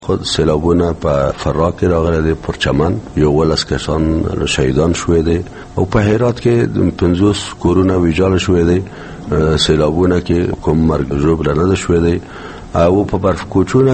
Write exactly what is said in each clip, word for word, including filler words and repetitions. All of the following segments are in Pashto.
خود سیلابونه په فراه کې راغلي دي، پرچمن یو ولس کسان شهیدان شوي دي او په هرات کې پنځوس کورونه ویجاړ شوي دي. سیلابونه کې کوم مرګ ژوبله نه ده شوي دي او په برف کوچونه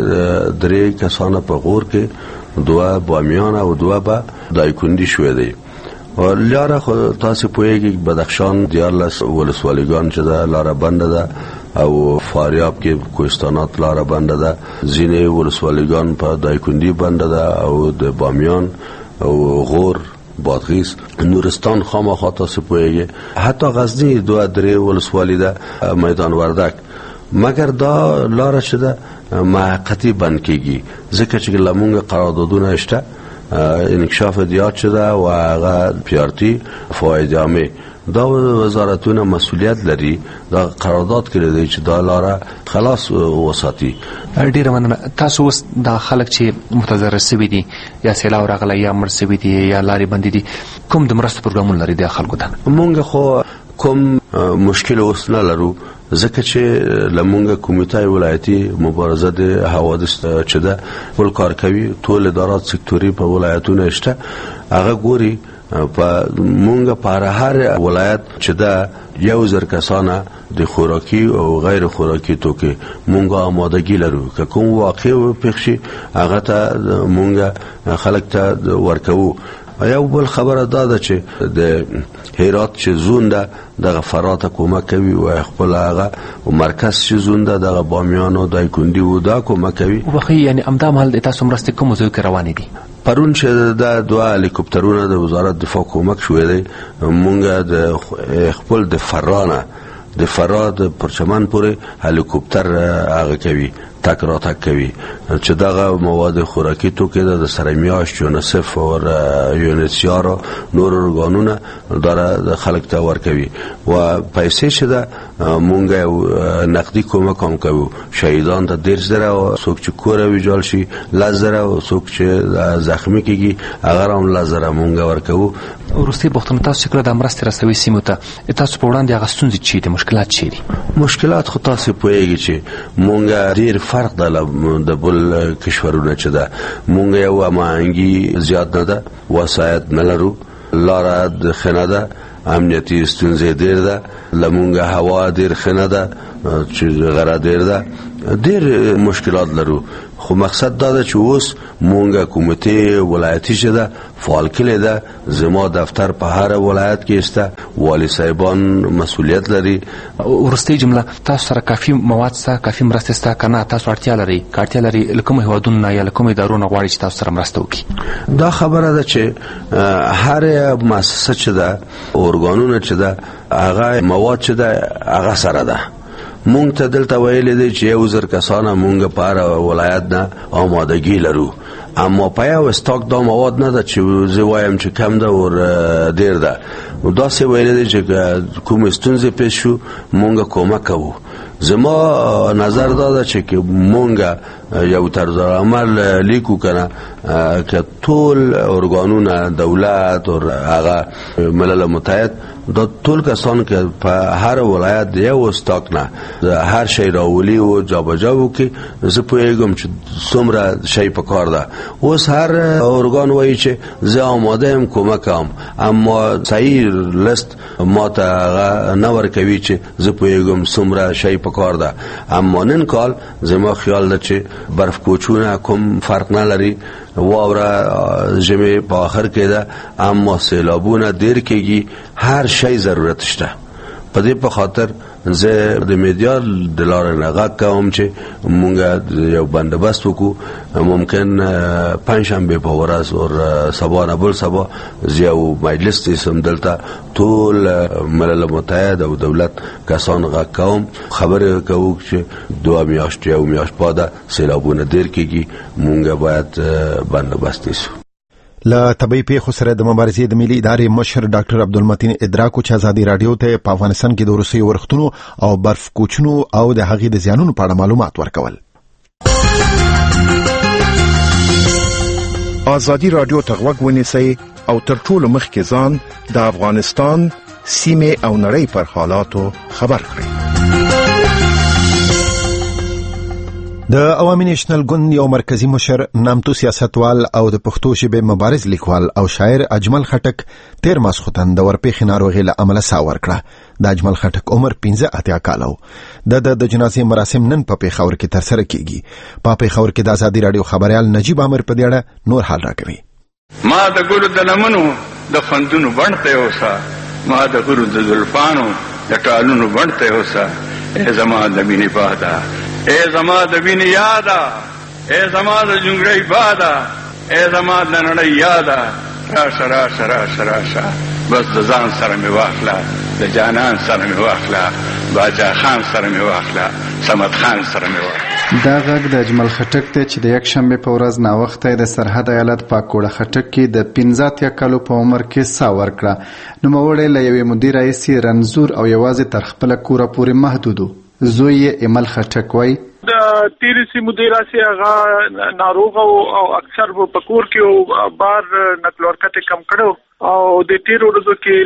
کې درې کسانه په غور کې دوه بامیان او دوه به دایکندي شوي دي. لاره خو تاسو پوهیږئ بدخشان دیارلس ولسوالیګان چې ده لاره بنده ده او فاریاب کې کوهستانات لاره بنده ده، ځینې ولسوالیګان په دایکندي بنده ده او د بامیان او غور بادغیس نورستان خامخا تاسو پوهیږئ، حتی غزنی دوه درې ولسوالی ده، میدان وردک، مګر دا لاره چې ده موقتی بند کیږي ځکه چې لمونږ قراردادونه شته انکشاف دیات شده و هغه پیارتی فواید عامه دا وزارتونه مسئولیت لري دا قرارداد کړی دی چې دا لاره خلاص وساتي. ډیره مننه. تاسو اوس دا خلک چې متضرر شوي دي یا سیلاب راغلی یا مړ شوي دي یا لارې بندې دي، کوم د مرستو پروګرامونه لري د خلکو ته؟ مونږ خو کوم مشکل اوس نه لرو ځکه چې لمونږ کمیټه ولایتي مبارزه د حوادث چې ده ټول کار کوي، ټول ادارات سکتوري په ولایتونو شته، هغه ګوري په مونږ په هر ولایت چې ده یو زر کسانه د خوراکي او غیر خوراکي توکي مونږ آمادګي لرو که کوم واقع پیښ شي هغه ته مونږ خلک ته ورکوو. یو بل خبره دا ده چې د هرات چې زون ده دغه فراه ته کومک کوي او خپل هغه مرکز چې زون ده دغه بامیان او دایکندي و دا کومک کوي. واخی یعنی امدا مال د تاسو مرستې کوم ځای کې روانې دي؟ پرون چې دا دوه هلیکوپټرونه د وزارت دفاع کومک شوې دي، مونږ د خپل د فرانه د فراه د پرچمن پورې هلیکوپټر هغه کوي تک را تک کوي چې دغه مواد خوراکي توکي د سرمیاش یونیسف او یونیسیار نور ارګانونه دره خلک ته ورکوي و پیسې چې ده مونږ نقدي کومک هم کوو شهیدان ته ډیر زره او څوک چې کور ویجاړ شي لزره او څوک چې زخمی کیږي هغه هم لزره مونږ ورکوو. ورستي بوختم تاسو کړه د مرستې رسوي سیمو ته تاسو په وړاندې هغه ستونزې چي دي مشکلات چي دي؟ مشکلات خو تاسو پوهیږئ چې مونږ ډیر فرق ده د بل کشورونو چې ده، مونږ یو امانګي زیات نه ده، وسایت نه لرو، لاره د خنه ده، امنیتي ستونزې ډیر ده، لمونږ هوا ډیر خنه ده چې غره ډیر ده، ډیر مشکلات لرو. خو مقصد دا ده چې اوس مونږه کمیټه ولایتي چې ده فعال کړې ده، زما دفتر په هر ولایت کې شته، والی صاحبان مسؤلیت لري. ورستي جمله تاسو سره کافي مواد سره کافي مرسته سره کنه تاسو اړتیا لري کارتیا لري لکه هیوادونه یا لکه ادارونه غواړي چې تاسو سره مرسته وکړي؟ دا خبره ده چې هر مؤسسه چې ده ارګانونه چې ده هغه مواد چې ده هغه سره ده. مونږ ته دلته ویل دي چې یو زر کسانه مونږ په هر ولایت نه آمادګي لرو، اما په یو استاک دا مواد نه ده چې زه وایم چې کم ده او ډیر ده. دا څه ویل دي چې کوم ستونزې پیښ شو مونږ کومک کوو. زما نظر دا ده چې مونږ یو طرز عمل لیکو کنه که ټول ارګانونه دولت او هغه ملل متحد دا ټول کسان که په هر ولایت یو استاک نه هر شی راولي او جابجا وکي، زه پوهیږم چې څومره شی په کار ده. اوس هر ارګان وایي چې زه آماده یم کومک کوم، اما صحیح لست ما ته هغه نه ورکوي چې زه پوهیږم څومره شی په کار ده. اما نن کال زما خیال ده چې برف کوچونه کوم فرق نه لري، واوره ژمي په آخر کې ده، اما سیلابونه ډیر کېږي، هر شی ضرورت شته. په دې په خاطر زه د میډیا د لارې نه غږ کوم چې مونږ یو بندوبست وکړو، ممکن پنجشنبه په ورځ او سبا نه بل سبا یو مجلس تیسم دلته ټول ملل متحد او دولت کسان غږ کوم خبره کوو چې دوه میاشتې او میاشت بعد سیلابونه ډیر کېږي، مونږ باید بندوبست نیسو. له طبي پیښو سره د مبارزې د ملي ادارې مشر ډاکټر عبدالمتین ادراکو چې ازادي رادیو ته په افغانستان کې د روسي ورښتونو او برف کوچونو او د هغې د زیانونو په اړه معلومات ورکول. ازادي رادیو ته غوږ ونیسئ او تر ټولو مخکې ځان د افغانستان سیمه او نړۍ پر حالاتو خبر کړئ. د عوامي نېشنل ګوند یو مرکزی مشر نامتو سیاستوال او د پښتو ژبې مبارز لیکوال او شاعر اجمل خټک تیر ماسخوتن د ورپېښې ناروغۍ له امله ساه ورکړه. د اجمل خټک عمر پنځه اتیا کاله و. د د جنازې مراسم نن په پېښور کې ترسره کیږي. په پېښور کې د ازادي راډیو خبريال نجیب عامر په دې اړه نور حال راکوي. ما د ګورو د لمنو د خوندونو بڼته اوسه، ما د ګورو د زلفانو د ټالونو بڼته اوسه. ای زما د مینې باده، ای زما د وینې یاده، ای زما د جونګړۍ باده، ای زما د نړۍ یاده. راشه راشه راشه راشه بس د ځان سره مې واخله، د جانان سره مې واخله، باچا خان سره مې واخله، صمد خان سره مې واخله. دا غږ د اجمل خټک دی چې د یک شنبې په ورځ ناوخته د سرحد ایالت پاکوړه خټک کې د پنځه اتیا کالو په عمر کې ساه ورکړه. نوموړی له یوې مودې راهیسې رنځور او یوازې تر خپله کوره پورې محدود و. زوی یې ایمل خټک وایي د تیرې سي مودې راسي هغه ناروغ او اکثر په کور کې او بار نقل ورکټ کم کړو او د تیرو ورځو کې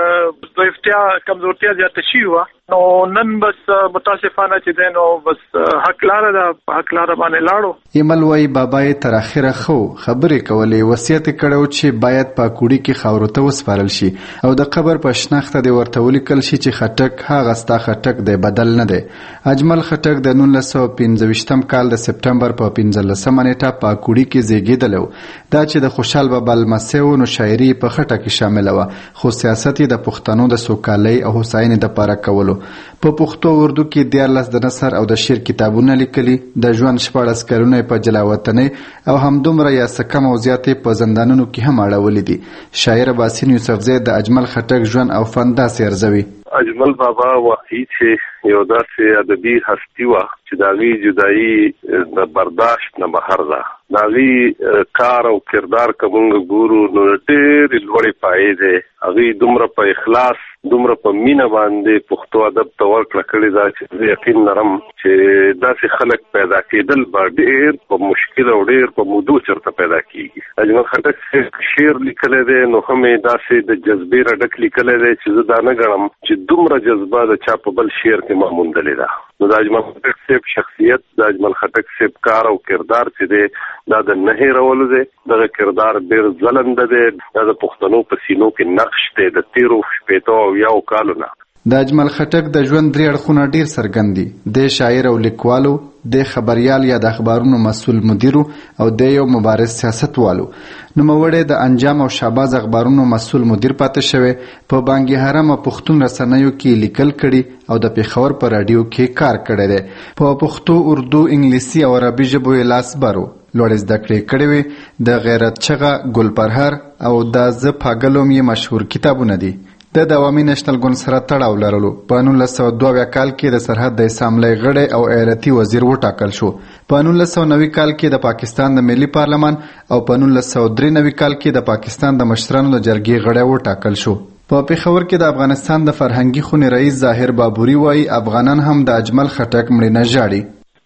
لږ ضعیفتیا کمزورتیا زیاته شي و. نو نن بس متاسفانه چې دی نو بس حق لاره ده، په حق لاره باندې لاړو. ایمل وایي بابا یې تر اخره خو خبرې کولې، وصیت یې کړی چې باید په کوړي کې خاورو ته وسپارل شي او د قبر په شنخته دې ورته ولیکل شي چې خټک هغه ستا خټک دی، بدل نه دی. اجمل خټک د نولس سوه پنځه ویشتم کال د سپټمبر په پنځلسمه نیټه په کوړي کې زیږېدلی و. دا چې د خوشحال بابا لمسی و نو شاعري په خټه کې شامله وه، خو سیاست یې د پښتنو د سوکالۍ او هوساینې دپاره کولو. په پښتو اردو کې دیارلس د نثر او د شعر کتابونه لیکلي، د ژوند شپاړس کلونه یې په جلاوطنۍ او همدومره یا څه کم او زیات یې په زندانونو کې هم اړولي دي. شاعر باسین یوسفزی د اجمل خټک ژوند او فن داسې ارزوي. اجمل بابا واقعي چې یو داسې ادبي هستي وه چې د هغې جدایي د برداشت نه بهر ده. د هغې کار او کردار که مونږ ګورو نو ډېرې لوړې پایې دی. هغې دومره په اخلاص، دومره په مینه باندې پښتو ادب ته ورکړه کړې ده چې زه یقین لرم چې داسې خلک پیدا کېدل به ډېر په مشکل او ډېر په مودو چېرته پیدا کېږي. اجمل خټک صاحب شعر لیکلی دی نو هم یې داسې د جذبې را ډک لیکلی دی چې زه دا نه ګڼم چې دومره جذبه د چا په بل شعر کې ما موندلې ده. نو د اجمل خټک صاحب شخصیت، د اجمل خټک صاحب کار او کردار چې دی دا د نه هېرولو دی. دغه کردار ډېر ځلنده دی، دا د پښتنو په سینو کې نقش دی د تېرو شپېتو او یاو کالو نه. د اجمل خټک د ژوند درې اړخونه ډېر څرګند دي. د شاعر او لیکوالو، د خبریال یا د اخبارونو مسؤل مدیرو او د یو مبارز سیاستوالو. نوموړی د انجام او شهباز اخبارونو مسؤل مدیر پاتې شوی، په بانګي حرم او پښتون رسنیو کې لیکل کړي او د پېښور په راډیو کې کار کړی دی. په پښتو، اردو، انګلیسي او عربي ژبو یې لاس بر و. لوړې زده کړې کړې وې. د غیرت چغه، ګلپرهر او د زه پاګلوم یې مشهور کتابونه دي. د د عوامي نېشنل ګوند سره تړاو لرلو. په نولس سوه دوه اویا کال کې د سرحد د اسامبلۍ غړی او ایالتي وزیر وټاکل شو. په نولس سوه نوي کال کې د پاکستان د ملي پارلمان او په نولس سوه درې نوي کال کې د پاکستان د مشرانو د جرګې غړی وټاکل شو. په پېښور کې د افغانستان د فرهنګي خونې رئیس ظاهر بابوري وایي افغانان هم د اجمل خټک مړینه نه ژاړي.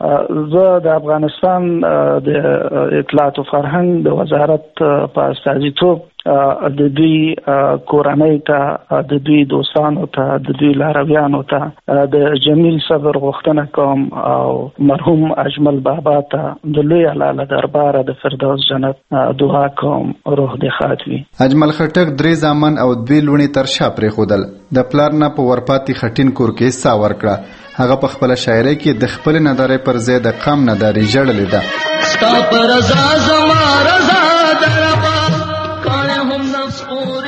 زه د افغانستان د اطلاعات او فرهنګ د وزارت په استازیتوب د دوی کورنۍ ته، د دوی دوستانو ته، د دوی لارویانو ته د جمیل صبر غوښتنه کوم او مرحوم اجمل بابا ته د لوی الله له درباره د فردوس جنت دعا کوم، روح دې ښاد وي. اجمل خټک درې زامن او دوی لوڼې تر شا پرېښودل. د پلار نه په ورپاتې خټین کور کې ساه ورکړه. هغه په خپله شاعرۍ کې د خپلې ندارۍ پر ځای د قام نداري ژړلې ده. ستا په رضا زما رضا دربا کاڼې هم نفس پورې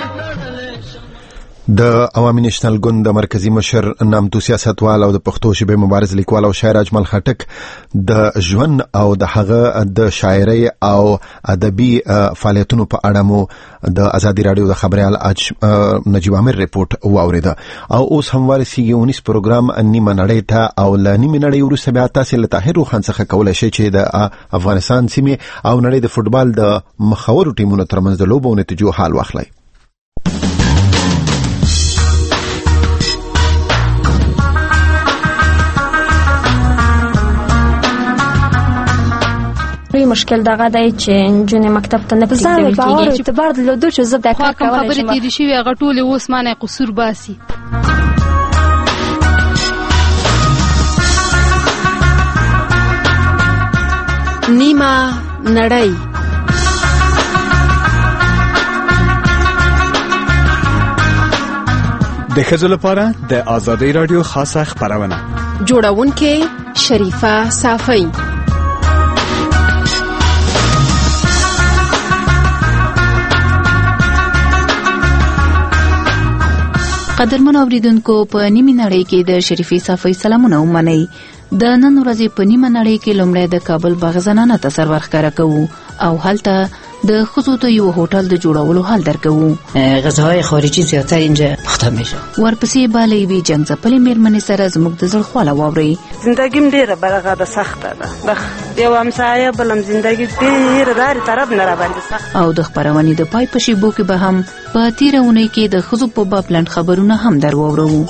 د عوامي نېشنل ګوند د مرکزی مشر نامتو سیاستوال او د پښتو ژبې مبارز لیکوال او شاعر اجمل خټک د ژوند او د هغه د شاعرۍ او ادبي فعالیتونو په اړه مو د ازادي راډیو د خبريال نجیب عامر رپورټ واوریده. او اوس هم ورسیږي اونیس پروګرام نیمه نړۍ ته او له نیمه نړۍ وروسته بیا تاسو له طاهر روخان څخه کولای شئ چې د افغانستان سیمې او نړۍ د فوټبال د مخورو ټیمونو ترمنځ د لوبو نتیجو حال واخلئ. مشکل دغه دی چې جون مکتب ته نه پریږدل کېږي. زه به اعتبار درلودو چې زه د کار کولای شم. خبرې تیرې شوې هغه ټولې اوس مانه قصور باسي. نیمه نړۍ. د ښځو لپاره د آزادۍ رادیو خاصه خبرونه. جوړونکې شریفه صافی. قدرمن اوریدونکو، په نیمه نړۍ کې د شریفه صافی سلامونه ومنئ. د نن ورځې په نیمه نړۍ کې لومړی د کابل باغ زنانه ته سرور ښکاره کوو او هلته د ښځو د یو هوټل د جوړولو حال درکوو. غذاهای خارجی زیاتر اینجا پخته میشه. ورپسې به له یوې جنګ ځپلې میرمنې سره زموږ د زړه خواله واورئ. زندگیم ډېره برغه ده، سخته ده. یو همسایه بلم زندگی ډېره دارې طرف نه راباندې سخت. او د خپرونې د پای په شیبو کې به هم په تېره اونۍ کې د ښځو په باب لنډ خبرونه هم در واورو.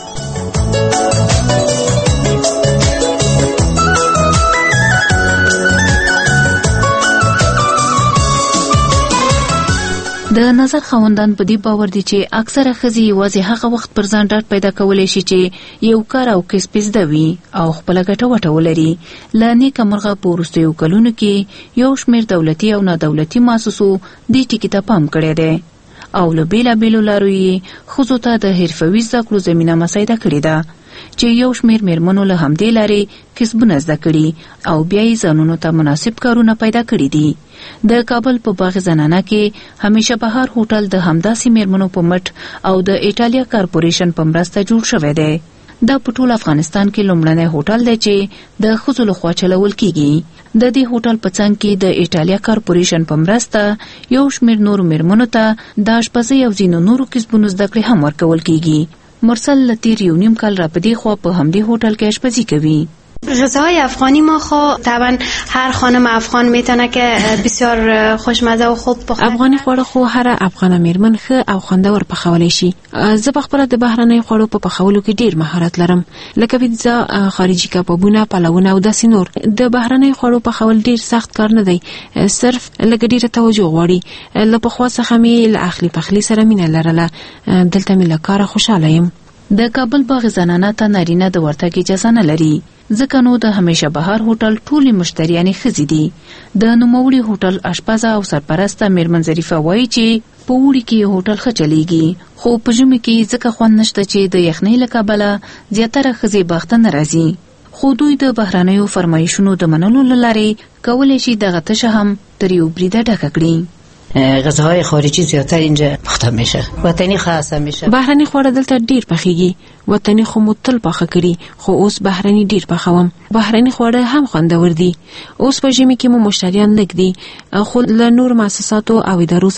د نظر خاوندان په دې باور دي چې اکثره ښځې یوازې هغه وخت پر ځان ډاډ پیدا کولی شي چې یو کار او کسب زده وي او خپله ګټه وټه ولري. له نیکه مرغه په وروستیو کلونو کې یو شمېر دولتي او نادولتي مؤسسو دې ټکي ته پام کړی دی او له بېلابېلو لارو یې ښځو ته د حرفوي زده کړو زمینه مساعده کړې ده چې یو شمېر میرمنو له همدې لارې کسبونه زده کړي او بیا یې ځانونو ته مناسب کارونه پیدا کړي دي. د کابل په باغ زنانه کې همیشه بهار هوټل د همداسې میرمنو په مټ او د ایټالیا کارپوریشن په مرسته جوړ شوی دی. دا په ټول افغانستان کې لومړنی هوټل دی چې د ښځو لخوا چلول کیږي. د دې هوټل په څنګ کې د ایټالیا کارپوریشن په مرسته یو شمېر نورو میرمنو ته د اشپزۍ او ځینو نورو کسبونو زده کړې هم ورکول کیږي. مرسل له تیر یو نیم کال را په دې خوا په همدې هوټل کې اشپزي کوي. غذاهای افغانی ما خو طبعا هر خانم افغان میتونه که بسیار خوشمزه و خوب بخوره. افغانی خواړه خو هر افغان میرمن ښه او خوندور پخولی شي. زه په خپله د بهرنۍ خوړو په پخولو کې ډیر مهارت لرم، لکه پیتزا، خارجي کبابونه، پلونه او داسې نور. د بهرنۍ خوړو پخول ډیر سخت کار نه دی، صرف لږ ډیره توجه غواړي. له پخوا څخه مې له اخلي پخلي سره مینه لرله، دلته مې له کاره خوشحاله یم. د کابل باغ زنانه ته نارینه د ورتګ اجازه نه لري، ځکه نو د همیشه بهار هوټل ټولې مشتریانې ښځې دي. د نوموړي هوټل اشپزه او سرپرسته میرمن ظریفه وایي چې په اوړي کې هوټل ښه چلیږي، خو په ژمي کې ځکه خوند نشته چې د یخنۍ له کبله زیاتره ښځې باغ ته نه راځي. خو دوی د بهرنیو فرمایشونو د منلو له لارې کولی شي دغه تشه هم تر یو بریده ډکه کړي. غذاهای خارجی زیاتر اینجا پخته میشه، وطنی خاصه میشه. بهرنی خواړه دلته ډیر پخیږي، وطنی خو مو تل پخه کړي، خو اوس بهرنی ډیر پخوم. بهرنی خواړه هم خوندور دي. اوس په ژمي کې مو مشتریان لږ دي، خو له نور مؤسساتو او ادارو